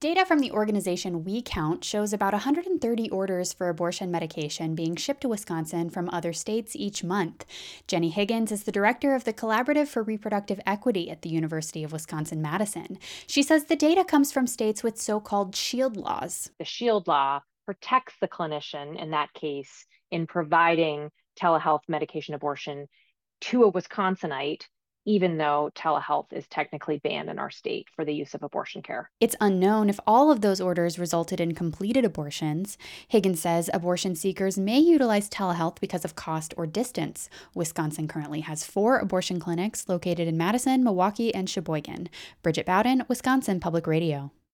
Data from the organization We Count shows about 130 orders for abortion medication being shipped to Wisconsin from other states each month. Jenny Higgins is the director of the Collaborative for Reproductive Equity at the University of Wisconsin-Madison. She says the data comes from states with so-called shield laws. The Shield Law protects the clinician in that case in providing telehealth medication abortion to a Wisconsinite, even though telehealth is technically banned in our state for the use of abortion care. It's unknown if all of those orders resulted in completed abortions. Higgins says abortion seekers may utilize telehealth because of cost or distance. Wisconsin currently has 4 abortion clinics located in Madison, Milwaukee, and Sheboygan. Bridget Bowden, Wisconsin Public Radio.